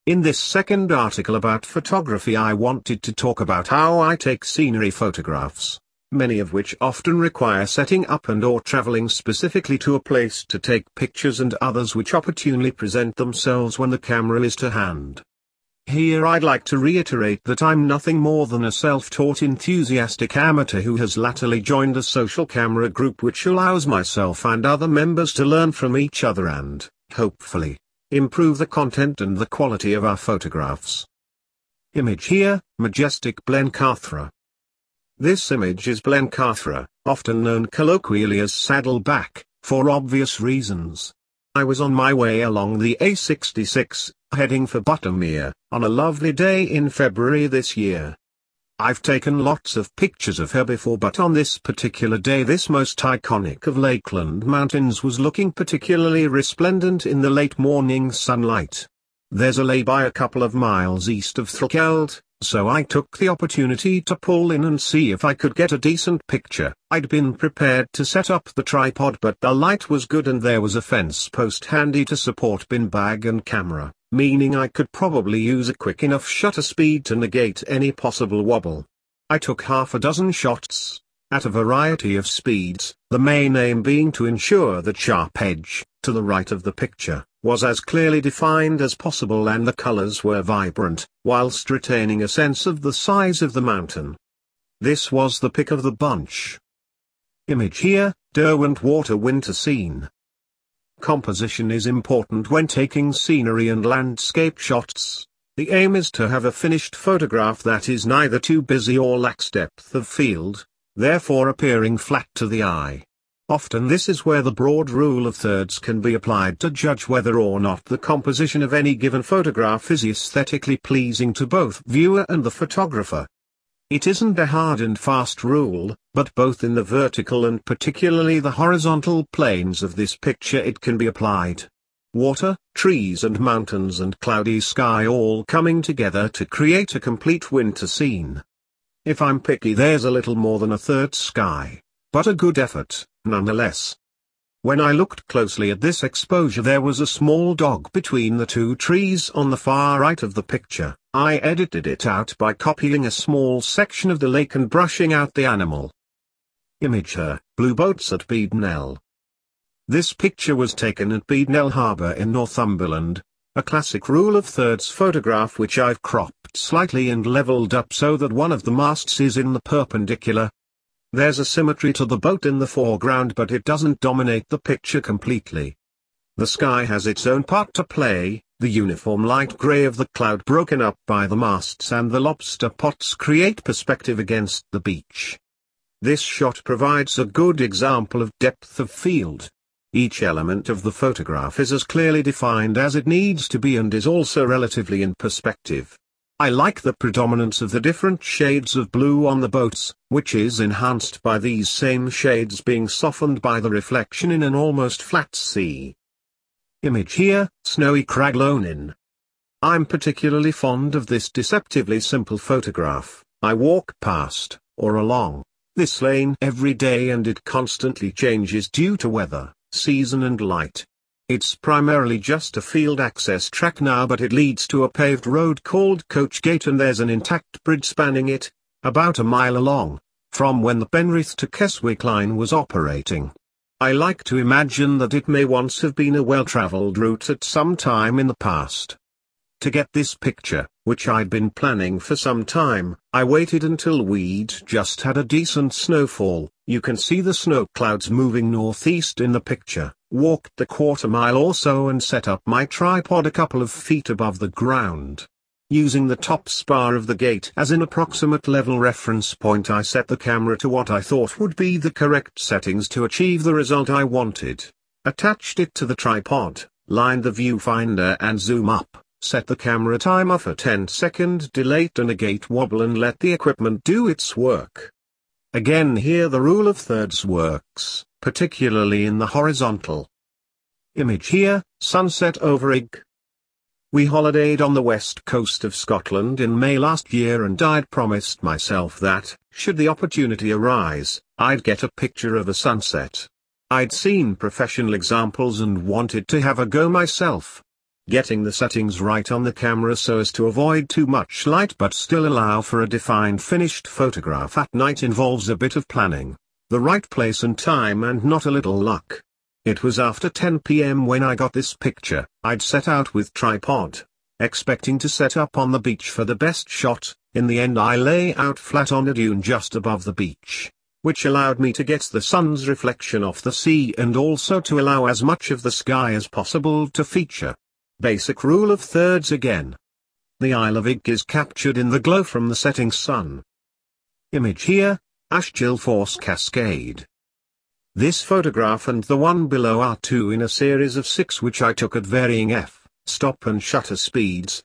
In this second article about photography I wanted to talk about how I take scenery photographs, many of which often require setting up and/or traveling specifically to a place to take pictures, and others which opportunely present themselves when the camera is to hand. Here I'd like to reiterate that I'm nothing more than a self-taught enthusiastic amateur who has latterly joined a social camera group which allows myself and other members to learn from each other and, hopefully, improve the content and the quality of our photographs. Image here, Majestic Blencathra. This image is Blencathra, often known colloquially as Saddleback, for obvious reasons. I was on my way along the A66, heading for Buttermere, on a lovely day in February this year. I've taken lots of pictures of her before, but on this particular day this most iconic of Lakeland mountains was looking particularly resplendent in the late morning sunlight. There's a lay-by a couple of miles east of Thrickeld, so I took the opportunity to pull in and see if I could get a decent picture. I'd been prepared to set up the tripod, but the light was good and there was a fence post handy to support bin bag and camera, meaning I could probably use a quick enough shutter speed to negate any possible wobble. I took half a dozen shots, at a variety of speeds, the main aim being to ensure that sharp edge, to the right of the picture, was as clearly defined as possible and the colors were vibrant, whilst retaining a sense of the size of the mountain. This was the pick of the bunch. Image here, Derwentwater winter scene. Composition is important when taking scenery and landscape shots. The aim is to have a finished photograph that is neither too busy or lacks depth of field, therefore appearing flat to the eye. Often this is where the broad rule of thirds can be applied to judge whether or not the composition of any given photograph is aesthetically pleasing to both viewer and the photographer. It isn't a hard and fast rule, but both in the vertical and particularly the horizontal planes of this picture it can be applied. Water, trees and mountains and cloudy sky all coming together to create a complete winter scene. If I'm picky, there's a little more than a third sky, but a good effort, nonetheless. When I looked closely at this exposure, there was a small dog between the two trees on the far right of the picture. I edited it out by copying a small section of the lake and brushing out the animal. Image here, Blue Boats at Beadnell. This picture was taken at Beadnell Harbour in Northumberland, a classic rule of thirds photograph which I've cropped slightly and levelled up so that one of the masts is in the perpendicular. There's a symmetry to the boat in the foreground, but it doesn't dominate the picture completely. The sky has its own part to play. The uniform light grey of the cloud broken up by the masts and the lobster pots create perspective against the beach. This shot provides a good example of depth of field. Each element of the photograph is as clearly defined as it needs to be and is also relatively in perspective. I like the predominance of the different shades of blue on the boats, which is enhanced by these same shades being softened by the reflection in an almost flat sea. Image here, Snowy Craglonin. I'm particularly fond of this deceptively simple photograph. I walk past, or along, this lane every day and it constantly changes due to weather, season and light. It's primarily just a field access track now, but it leads to a paved road called Coach Gate and there's an intact bridge spanning it, about a mile along, from when the Penrith to Keswick line was operating. I like to imagine that it may once have been a well-travelled route at some time in the past. To get this picture, which I'd been planning for some time, I waited until we'd just had a decent snowfall. You can see the snow clouds moving northeast in the picture, walked the quarter-mile or so and set up my tripod a couple of feet above the ground. Using the top spar of the gate as an approximate level reference point, I set the camera to what I thought would be the correct settings to achieve the result I wanted. Attached it to the tripod, lined the viewfinder and zoom up, set the camera timer for 10-second delay to negate wobble and let the equipment do its work. Again, here the rule of thirds works, particularly in the horizontal. Image here, sunset over Eigg. We holidayed on the west coast of Scotland in May last year and I'd promised myself that, should the opportunity arise, I'd get a picture of a sunset. I'd seen professional examples and wanted to have a go myself. Getting the settings right on the camera so as to avoid too much light but still allow for a defined finished photograph at night involves a bit of planning, the right place and time, and not a little luck. It was after 10 p.m. when I got this picture. I'd set out with tripod, expecting to set up on the beach for the best shot. In the end I lay out flat on a dune just above the beach, which allowed me to get the sun's reflection off the sea and also to allow as much of the sky as possible to feature. Basic rule of thirds again. The Isle of Wight is captured in the glow from the setting sun. Image here, Asheville Falls Cascade. This photograph and the one below are two in a series of 6 which I took at varying f-stop and shutter speeds,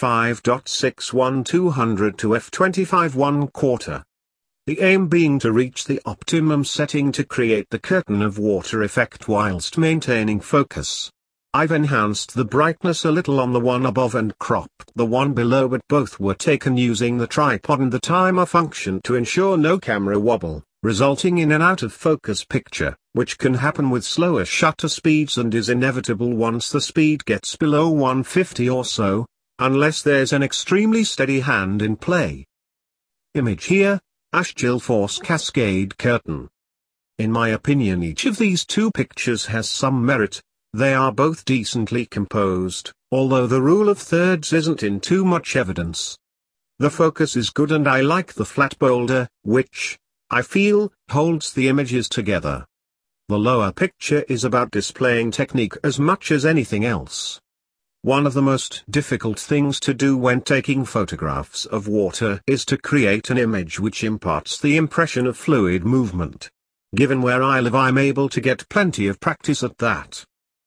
f5.61 200 to f25 1/4. The aim being to reach the optimum setting to create the curtain of water effect whilst maintaining focus. I've enhanced the brightness a little on the one above and cropped the one below, but both were taken using the tripod and the timer function to ensure no camera wobble, resulting in an out-of-focus picture, which can happen with slower shutter speeds and is inevitable once the speed gets below 150 or so, unless there's an extremely steady hand in play. Image here, Asheville Falls Cascade Curtain. In my opinion each of these two pictures has some merit. They are both decently composed, although the rule of thirds isn't in too much evidence. The focus is good and I like the flat boulder, which, I feel, holds the images together. The lower picture is about displaying technique as much as anything else. One of the most difficult things to do when taking photographs of water is to create an image which imparts the impression of fluid movement. Given where I live I'm able to get plenty of practice at that.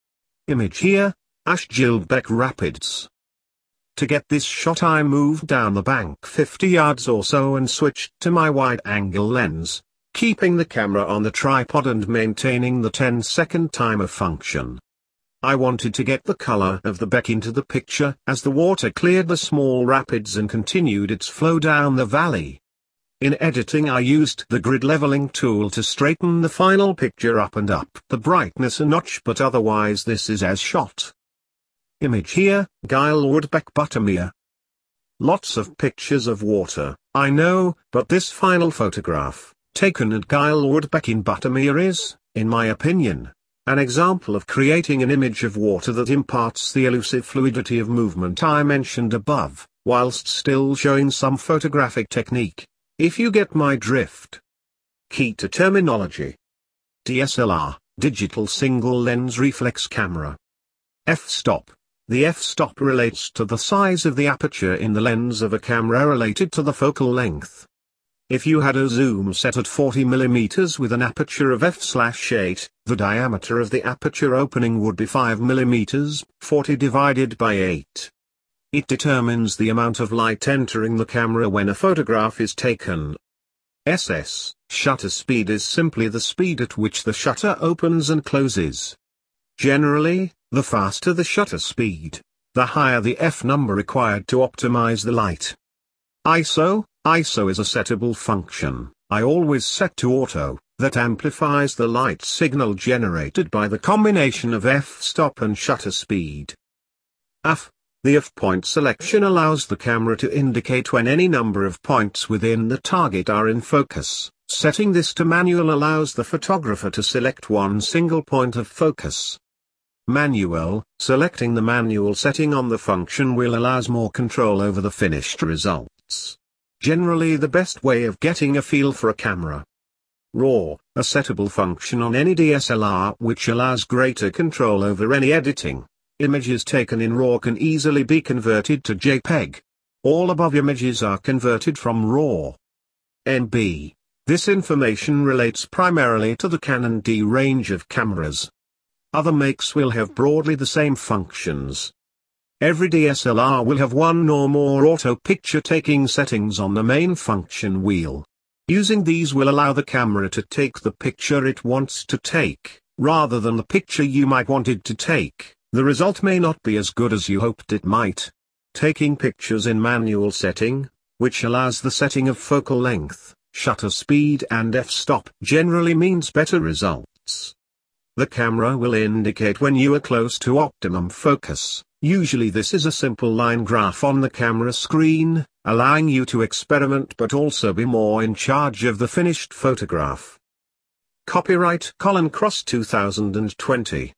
Image here, Asheville Beck Rapids. To get this shot I moved down the bank 50 yards or so and switched to my wide-angle lens, keeping the camera on the tripod and maintaining the 10-second timer function. I wanted to get the color of the beck into the picture as the water cleared the small rapids and continued its flow down the valley. In editing I used the grid leveling tool to straighten the final picture up and up the brightness a notch, but otherwise this is as shot. Image here, Gilewood Beck Buttermere. Lots of pictures of water, I know, but this final photograph, taken at Gilewood Beck in Buttermere is, in my opinion, an example of creating an image of water that imparts the elusive fluidity of movement I mentioned above, whilst still showing some photographic technique. If you get my drift. Key to terminology. DSLR, digital single lens reflex camera. F-stop. The f-stop relates to the size of the aperture in the lens of a camera related to the focal length. If you had a zoom set at 40 mm with an aperture of f/8, the diameter of the aperture opening would be 5 mm, 40 divided by 8. It determines the amount of light entering the camera when a photograph is taken. SS, shutter speed, is simply the speed at which the shutter opens and closes. Generally, the faster the shutter speed, the higher the f number required to optimize the light. ISO is a settable function. I always set to auto, that amplifies the light signal generated by the combination of f-stop and shutter speed. AF. The f-point selection allows the camera to indicate when any number of points within the target are in focus. Setting this to manual allows the photographer to select one single point of focus. Manual, selecting the manual setting on the function will allows more control over the finished results. Generally the best way of getting a feel for a camera. RAW, a settable function on any DSLR which allows greater control over any editing. Images taken in RAW can easily be converted to JPEG. All above images are converted from RAW. NB. This information relates primarily to the Canon D range of cameras. Other makes will have broadly the same functions. Every DSLR will have one or more auto picture taking settings on the main function wheel. Using these will allow the camera to take the picture it wants to take, rather than the picture you might want it to take. The result may not be as good as you hoped it might. Taking pictures in manual setting, which allows the setting of focal length, shutter speed and f-stop, generally means better results. The camera will indicate when you are close to optimum focus, Usually this is a simple line graph on the camera screen, allowing you to experiment but also be more in charge of the finished photograph. Copyright Colin Cross 2020.